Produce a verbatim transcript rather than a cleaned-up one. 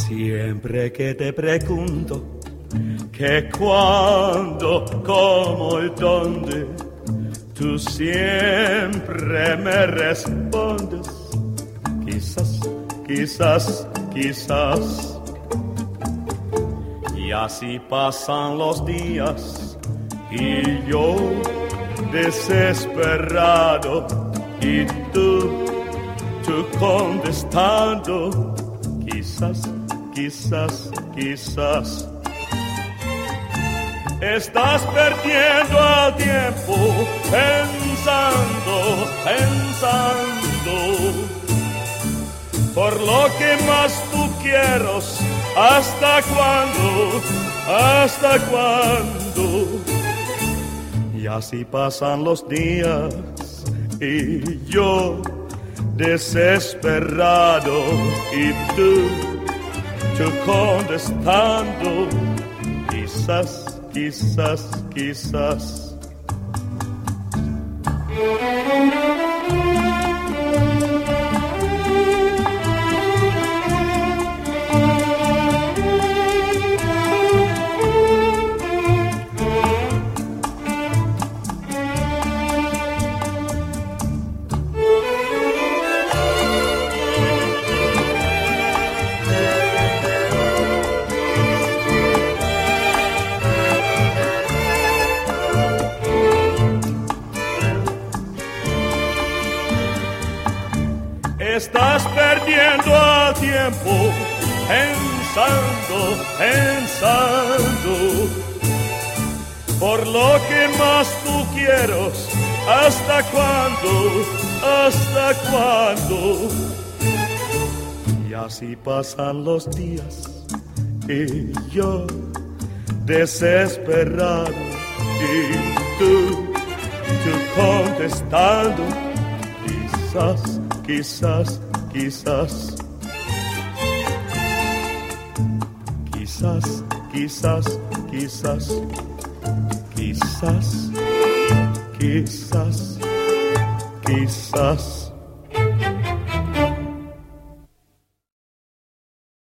Siempre que te pregunto que cuándo, cómo y dónde, tú siempre me respondes, quizás, quizás, quizás. Y así pasan los días y yo desesperado y tú, tú contestando, quizás, quizás, quizás. Estás perdiendo el tiempo pensando, pensando por lo que más tú quieres. ¿Hasta cuándo? ¿Hasta cuándo? Y así pasan los días y yo desesperado y tú, tú contestando, quizás, quizás, quizás. Estás perdiendo el tiempo pensando, pensando por lo que más tú quieres. ¿Hasta cuándo? ¿Hasta cuándo? Y así pasan los días y yo desesperado y tú, tú contestando, quizás, quizás, quizás. Quizás, quizás, quizás. Quizás, quizás, quizás.